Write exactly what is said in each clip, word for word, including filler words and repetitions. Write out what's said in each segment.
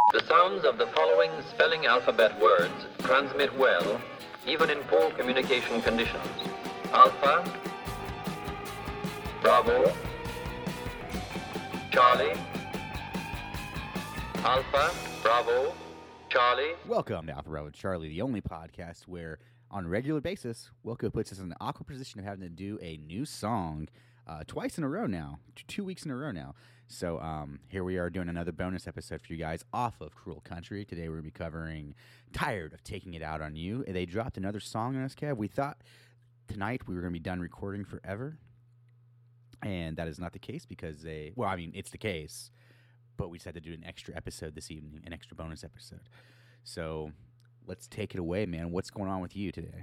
The sounds of the following spelling alphabet words transmit well, even in poor communication conditions. Alpha, Bravo, Charlie, Alpha, Bravo, Charlie. Welcome to Alpha Bravo Charlie, the only podcast where, on a regular basis, Wilco puts us in the awkward position of having to do a new song uh, twice in a row now, t- two weeks in a row now. So um, here we are doing another bonus episode for you guys off of Cruel Country. Today we're going to be covering Tired of Taking It Out on You. They dropped another song on us, Kev. We thought tonight we were going to be done recording forever, and that is not the case because they, well, I mean, it's the case, but we decided to do an extra episode this evening, an extra bonus episode. So let's take it away, man. What's going on with you today?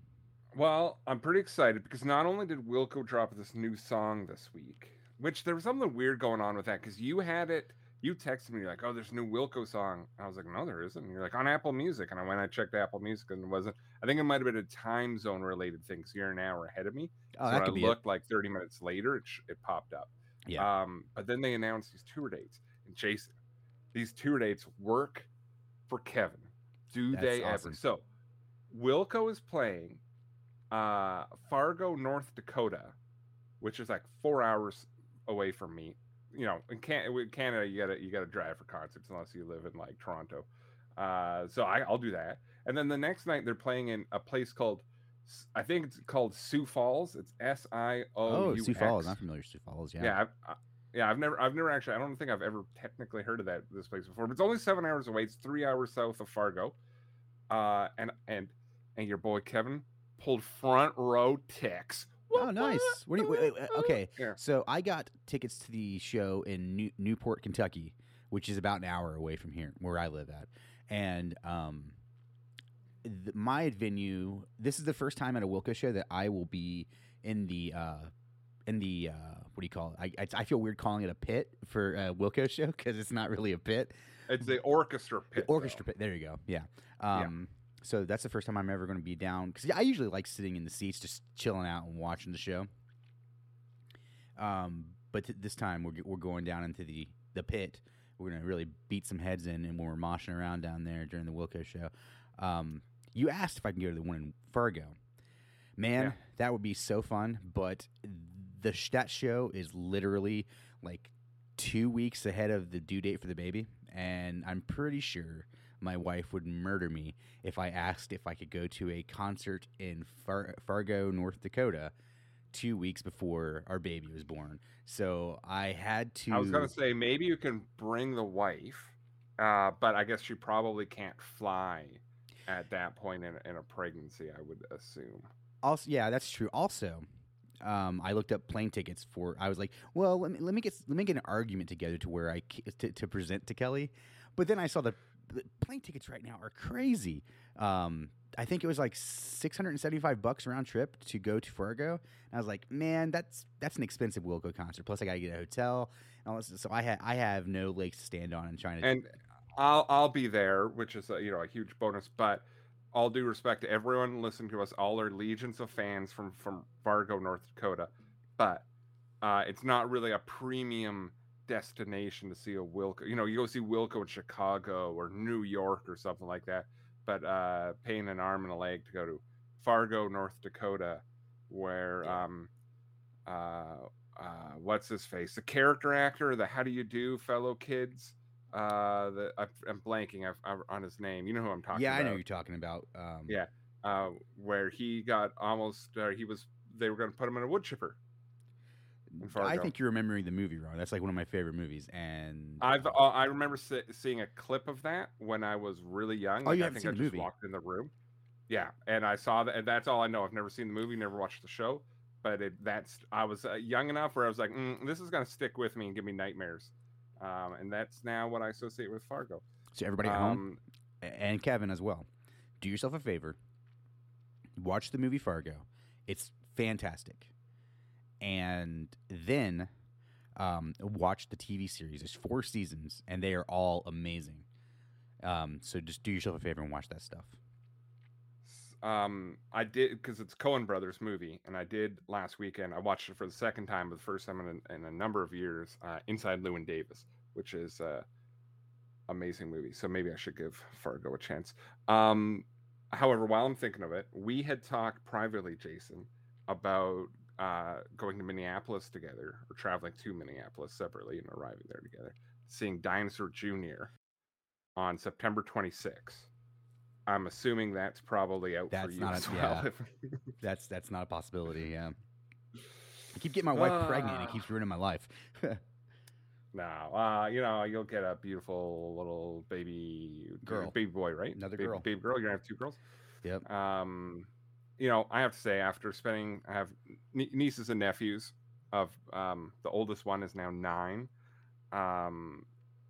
Well, I'm pretty excited because not only did Wilco drop this new song this week, which there was something weird going on with that because you had it, you texted me, you're like, oh, there's a new Wilco song. I was like, no, there isn't. And you're like, on Apple Music. And I went, I checked Apple Music and it wasn't. I think it might have been a time zone related thing because you're an hour ahead of me. Oh, so that when could I be looked it. like thirty minutes later, it, sh- it popped up. Yeah. Um, but then they announced these tour dates. And Jason, these tour dates work for Kevin. Do That's they awesome. ever? So Wilco is playing uh, Fargo, North Dakota, which is like four hours away from me. You know, in Can- in Canada, you gotta you gotta drive for concerts unless you live in like Toronto. Uh, so I, I'll do that. And then the next night they're playing in a place called, I think it's called Sioux Falls. It's S I O U X. Oh, Sioux Falls. I'm familiar with Sioux Falls. Yeah. Yeah. I've, I, yeah, I've never, I've never actually, I don't think I've ever technically heard of that this place before. But it's only seven hours away. It's three hours south of Fargo. Uh, and and and your boy Kevin pulled front row ticks. Oh, nice. What do you, wait, wait, okay, Yeah. so I got tickets to the show in New, Newport, Kentucky, which is about an hour away from here, where I live at. And um, th- my venue, this is the first time at a Wilco show that I will be in the, uh, in the uh, what do you call it? I, I, I feel weird calling it a pit for a Wilco show because it's not really a pit. It's the orchestra pit. The orchestra though. pit. There you go. Yeah. Um, So that's the first time I'm ever going to be down because I usually like sitting in the seats, just chilling out and watching the show. Um, but th- this time we're we're going down into the, the pit. We're going to really beat some heads in, and when we're moshing around down there during the Wilco show. Um, you asked if I can go to the one in Fargo. Man, Yeah. that would be so fun. But the sh- that show is literally like two weeks ahead of the due date for the baby, and I'm pretty sure my wife would murder me if I asked if I could go to a concert in Far- Fargo, North Dakota, two weeks before our baby was born. So I had to. I was gonna say maybe you can bring the wife, uh, but I guess she probably can't fly at that point in, in a pregnancy. I would assume. Also, yeah, that's true. Also, um, I looked up plane tickets for. I was like, well, let me let me get let me get an argument together to where I ca- to, to present to Kelly, but then I saw the. The plane tickets right now are crazy. Um, I think it was like six hundred seventy-five bucks round trip to go to Fargo. And I was like, man, that's that's an expensive Wilco concert. Plus, I got to get a hotel. And all this. So I ha- I have no legs to stand on and trying to. And I'll I'll be there, which is a, you know a huge bonus. But all due respect to everyone listening to us, all our legions of fans from from Fargo, North Dakota, but uh, it's not really a premium destination to see a Wilco. You know, you go see Wilco in Chicago or New York or something like that. But uh, paying an arm and a leg to go to Fargo, North Dakota, where Yeah. um, uh, uh, what's his face, the character actor, the How Do You Do, fellow kids. Uh, the I, I'm blanking I've, I've, on his name. You know who I'm talking yeah, about. I know who you're talking about. Um, Yeah, uh, where he got almost. Uh, he was. They were going to put him in a wood chipper. in I Fargo. think you're remembering the movie wrong. That's like one of my favorite movies. And I've uh, I remember se- seeing a clip of that when I was really young. Oh, Like, you I haven't think seen I the just movie? walked in the room. Yeah, and I saw that, and that's all I know. I've never seen the movie, never watched the show, but it, that's I was uh, young enough where I was like, mm, this is gonna stick with me and give me nightmares, um, and that's now what I associate with Fargo. so everybody at home Um, a- and Kevin as well, do yourself a favor. Watch the movie Fargo. It's fantastic. And then um, watch the T V series. There's four seasons, and they are all amazing. Um, so just do yourself a favor and watch that stuff. Um, I did because it's Coen Brothers movie, and I did last weekend. I watched it for the second time, for the first time in a, in a number of years. Uh, Inside Llewyn Davis, which is uh, amazing movie. So maybe I should give Fargo a chance. Um, however, while I'm thinking of it, we had talked privately, Jason, about uh, going to Minneapolis together or traveling to Minneapolis separately and arriving there together, seeing Dinosaur Junior on September twenty-sixth. I'm assuming that's probably out That's for you not as a, well. yeah. that's that's not a possibility. Yeah, I keep getting my wife Uh, pregnant. And it keeps ruining my life. No, uh, you know, you'll get a beautiful little baby Girl. baby boy, right? Another baby, girl. baby girl. You're gonna have two girls. Yep. Um, you know, I have to say, after spending, I have nie- nieces and nephews. Of um, the oldest one is now nine. Um,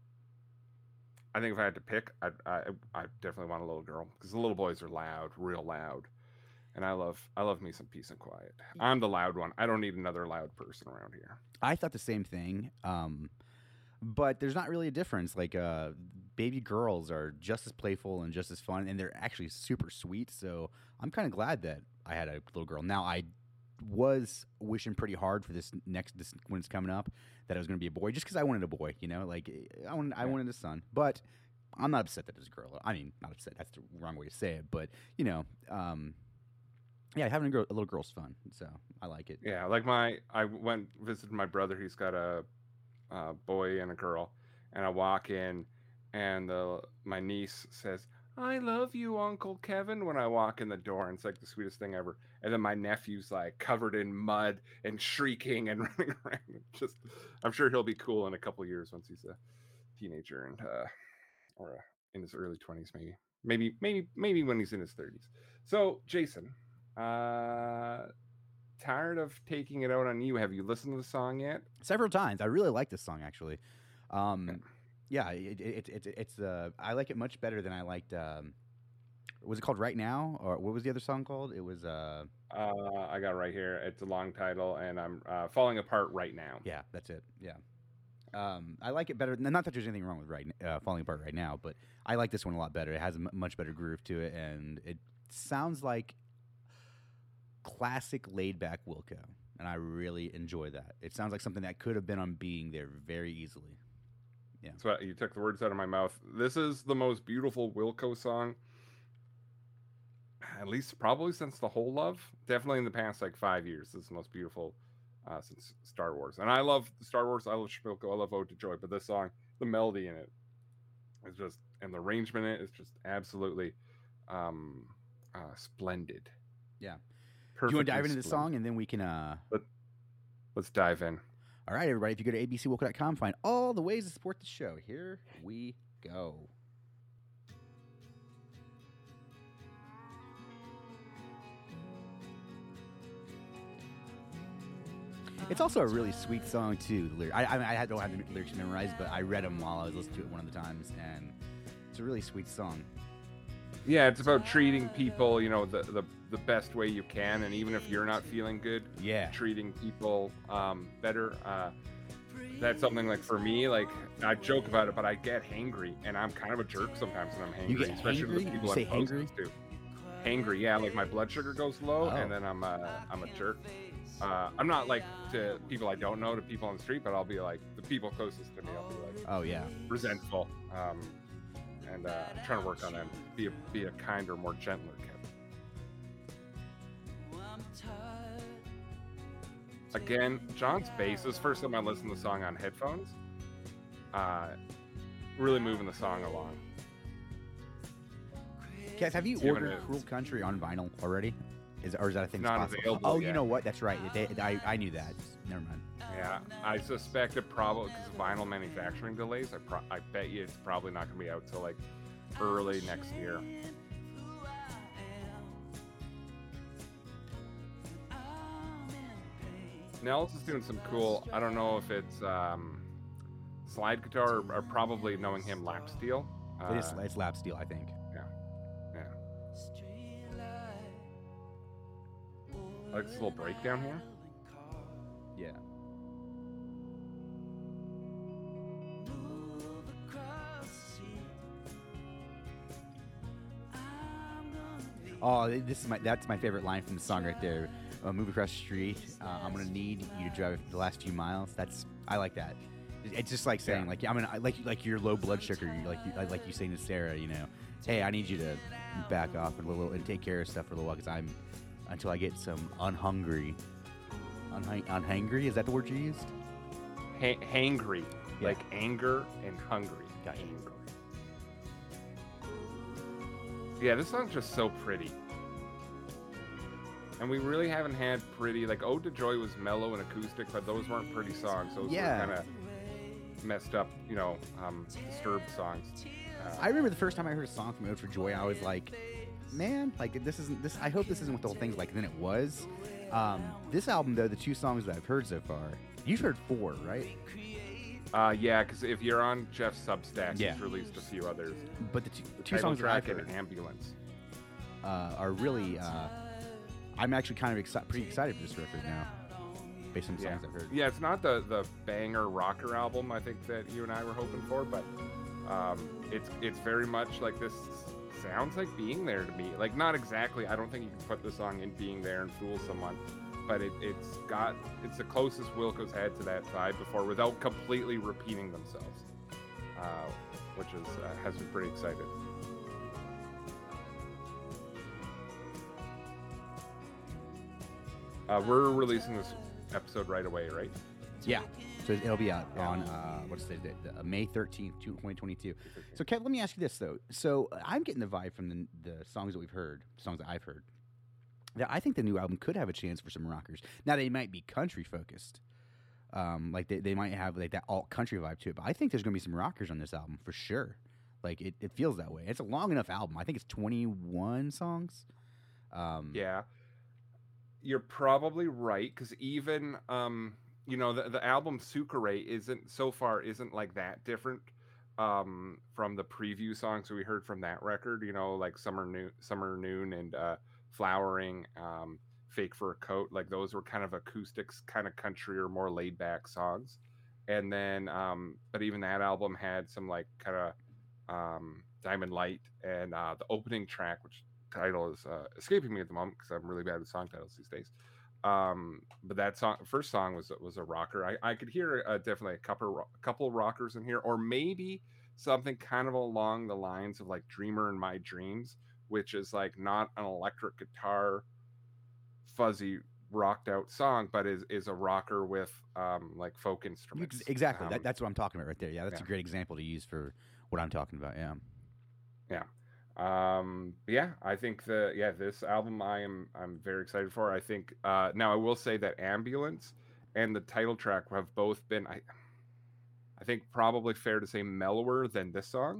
I think if I had to pick, I'd, I I definitely want a little girl because the little boys are loud, real loud, and I love I love me some peace and quiet. I'm the loud one. I don't need another loud person around here. I thought the same thing. Um, but there's not really a difference. Like, uh, baby girls are just as playful and just as fun, and they're actually super sweet. So I'm kind of glad that I had a little girl. Now, I was wishing pretty hard for this next this, when it's coming up that it was going to be a boy, just because I wanted a boy. You know, like I wanted I Yeah. wanted a son. But I'm not upset that it's a girl. I mean, not upset. That's the wrong way to say it. But you know, um, yeah, having a, girl, a little girl's fun. So I like it. Yeah, like my I went visited my brother. He's got a, a boy and a girl, and I walk in, and the my niece says, "I love you, Uncle Kevin." When I walk in the door, and it's like the sweetest thing ever. And then my nephew's like covered in mud and shrieking and running around. It's just, I'm sure he'll be cool in a couple years once he's a teenager and uh, or uh, in his early twenties, maybe, maybe, maybe, maybe when he's in his thirties. So, Jason. Uh, tired of taking it out on you. Have you listened to the song yet? Several times. I really like this song actually. Um, yeah, it, it, it, it, it's uh, I like it much better than I liked. Um, was it called Right Now, or what was the other song called? It was uh, Uh, I got it right here. It's a long title, and I'm uh, falling apart right now. yeah, that's it. Yeah. Um, I like it better. Not that there's anything wrong with right uh, Falling Apart Right Now, but I like this one a lot better. It has a m- much better groove to it, and it sounds like classic laid-back Wilco, and I really enjoy that. It sounds like something that could have been on Being There very easily. Yeah. That's what you took the words out of my mouth. This is the most beautiful Wilco song, at least probably since The Whole Love. Definitely in the past like five years. This is the most beautiful uh, since Star Wars. And I love Star Wars. I love Wilco. I love Ode to Joy. But this song, the melody in it is just, and the arrangement in it is just absolutely um, uh, splendid. Yeah. Perfectly Do you want to dive into the splendid. song, and then we can uh, Let's dive in. all right, everybody, if you go to a b c wilco dot com, find all the ways to support the show. Here we go. It's also a really sweet song, too. The lyric. I, I, I don't have the lyrics memorized, but I read them while I was listening to it one of the times, and it's a really sweet song. Yeah, it's about treating people, you know, the, the, the best way you can. And even if you're not feeling good, Yeah. treating people um, better. Uh, that's something like for me, like I joke about it, but I get hangry, and I'm kind of a jerk sometimes when I'm hangry, You get especially with hangry? the people You say I'm closest to. Hangry, yeah, like my blood sugar goes low, Oh. and then I'm uh, I'm a jerk. Uh, I'm not like to people I don't know, to people on the street, but I'll be like the people closest to me. I'll be like Oh, yeah. resentful, um, and uh, I'm trying to work on that. Be a be a kinder, more gentler Kevin. Again, John's bass. This is the first time I listened to the song on headphones. Uh, really moving the song along. Cass, have you Giving ordered it- Cruel Country on vinyl already? Is or is that a thing? It's that's not possible? available Oh, you yet. know what? That's right. They, I, I knew that. Never mind. Yeah, I suspect it probably because of vinyl manufacturing delays. I pro- I bet you it's probably not going to be out till like early next year. Nels is doing some cool. I don't know if it's um, slide guitar or, or probably knowing him lap steel. Uh, it is. It's lap steel, I think. yeah. I like this little breakdown here. Yeah. Oh, this is my that's my favorite line from the song right there. Uh, move across the street. Uh, I'm gonna need you to drive the last few miles. That's I like that. It's just like saying, Yeah. like, I mean, I- like like your low blood sugar, you- like you, like you saying to Sarah, you know, hey, I need you to back off a little and take care of stuff for a little while because I'm until I get some unhungry, unhang- unhangry. Is that the word you used? Ha- hangry, Yeah. like anger and hungry. Gotcha. Hangry. Yeah, this song's just so pretty. And we really haven't had pretty, like Ode to Joy was mellow and acoustic, but those weren't pretty songs. Those Yeah. were kind of messed up, you know, um, disturbed songs. Uh, I remember the first time I heard a song from Ode for Joy, I was like, man, like this isn't this. I hope this isn't what the whole thing's like. And then it was. Um, this album, though, the two songs that I've heard so far, you've heard four, right? uh, yeah, because if you're on Jeff's Substack, Yeah. he's released a few others. But the two, The two title songs that I've track heard and Ambulance. uh, are really. Uh, I'm actually kind of exci- pretty excited for this record now, based on the Yeah. songs I've heard. Yeah, it's not the the banger rocker album I think that you and I were hoping for, but um, it's it's very much like this. Sounds like Being There to me. Like not exactly. I don't think you can put the song in Being There and fool someone, but it, it's got it's the closest Wilco's had to that vibe before without completely repeating themselves, uh, which is uh, has me pretty excited. Uh, we're releasing this episode right away, right? Yeah. So it'll be out on uh, what's the date? Uh, May thirteenth, twenty twenty-two. So, Kev, let me ask you this though. So, uh, I'm getting the vibe from the the songs that we've heard, songs that I've heard, that I think the new album could have a chance for some rockers. Now, they might be country focused, um, like they, they might have like that alt country vibe to it. But I think there's going to be some rockers on this album for sure. Like it, it feels that way. It's a long enough album. I think it's twenty-one songs. Um, Yeah, you're probably right because even um, you know the the album Sucre isn't so far isn't like that different um from the preview songs we heard from that record. You know, like Summer Noon, Summer Noon, and uh, Flowering, um, Fake for a Coat. Like those were kind of acoustics, kind of country or more laid back songs. And then, um, but even that album had some like kind of um, Diamond Light and uh, the opening track, which title is uh, escaping me at the moment because I'm really bad with song titles these days. Um, but that song, first song was was a rocker. I, I could hear uh, definitely a couple a couple rockers in here, or maybe something kind of along the lines of like Dreamer in My Dreams, which is like not an electric guitar, fuzzy rocked out song, but is is a rocker with um like folk instruments. Ex- Exactly. Um, that, that's what I'm talking about right there. Yeah, that's yeah. a great example to use for what I'm talking about. Yeah. Yeah. Um yeah, I think the yeah, this album I am I'm very excited for. I think uh now I will say that Ambulance and the title track have both been I I think probably fair to say mellower than this song.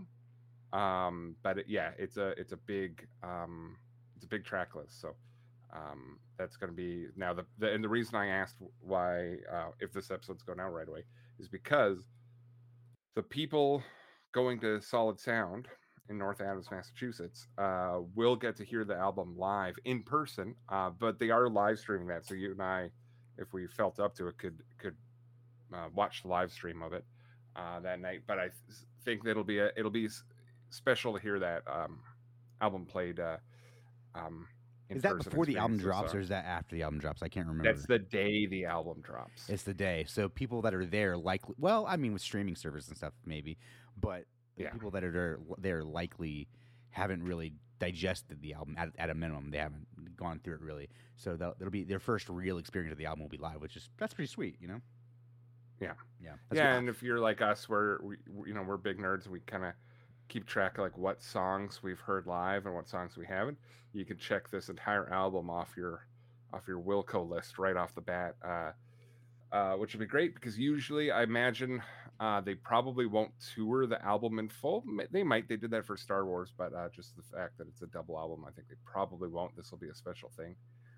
Um but it, yeah, it's a it's a big um it's a big track list. So um that's going to be now the, the and the reason I asked why uh if this episode's going out right away is because the people going to Solid Sound in North Adams, Massachusetts, uh, will get to hear the album live in person, uh, but they are live streaming that. So you and I, if we felt up to it, could could uh, watch the live stream of it uh, that night. But I th- think that it'll be a, it'll be s- special to hear that um, album played. Uh, um, in Is that person before the album experience. drops, So or is that after the album drops? I can't remember. that's the day the album drops. It's the day. So people that are there likely, well, I mean, with streaming service and stuff, maybe, but the Yeah. people that are there, there likely haven't really digested the album at, at a minimum. They haven't gone through it really. So they'll, it'll be their first real experience of the album will be live, which is that's pretty sweet, you know. Yeah. Yeah. That's yeah, good. and if you're like us, we're we, we- you know we're big nerds and we kind of keep track of like what songs we've heard live and what songs we haven't. You can check this entire album off your off your Wilco list right off the bat, uh, uh, which would be great because usually I imagine uh, they probably won't tour the album in full. M- They might. They did that for Star Wars, but uh, just the fact that it's a double album, I think they probably won't. This will be a special thing.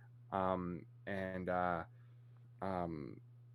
Um, and uh, um,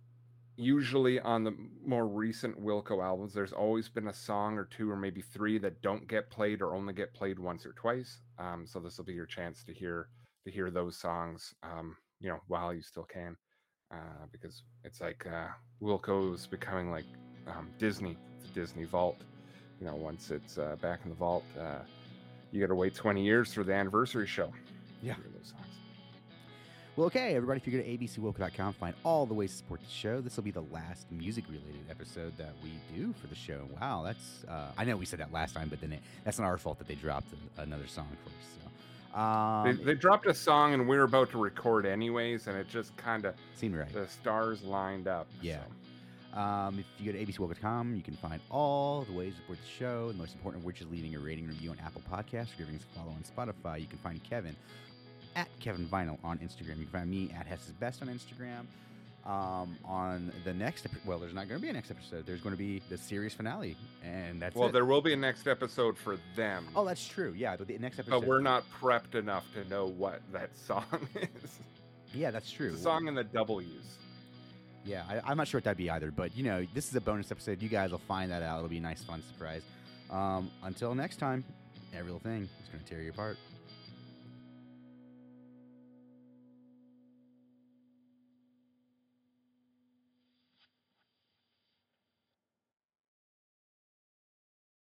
usually on the more recent Wilco albums, there's always been a song or two or maybe three that don't get played or only get played once or twice. Um, so this will be your chance to hear to hear those songs, um, you know, while you still can, uh, because it's like uh, Wilco is becoming like um, Disney, the Disney Vault. You know, once it's uh, back in the vault, uh, you got to wait twenty years for the anniversary show. to Yeah. hear those songs. Well, okay, everybody, if you go to a b c woke dot com, find all the ways to support the show. This will be the last music-related episode that we do for the show. Wow, that's... Uh, I know we said that last time, but then it, that's not our fault that they dropped a, another song first. So, um, They, they dropped a song, and we were about to record anyways, and it just kind of... Seemed right. The stars lined up. Yeah. So. Um, if you go to a b c woke dot com, you can find all the ways to support the show. The most important of which is leaving a rating and review on Apple Podcasts or giving us a follow on Spotify. You can find Kevin at Kevin Vinyl on Instagram. You can find me at Hess's Best on Instagram. Um, on the next, epi- well, there's not going to be a next episode. There's going to be the series finale, and that's Well, it. there will be a next episode for them. Oh, that's true. Yeah, the next episode. But we're not prepped enough to know what that song is. Yeah, that's true. It's a song in the W's. Yeah, I, I'm not sure what that'd be either. But, you know, this is a bonus episode. You guys will find that out. It'll be a nice, fun surprise. Um, until next time, every little thing is going to tear you apart.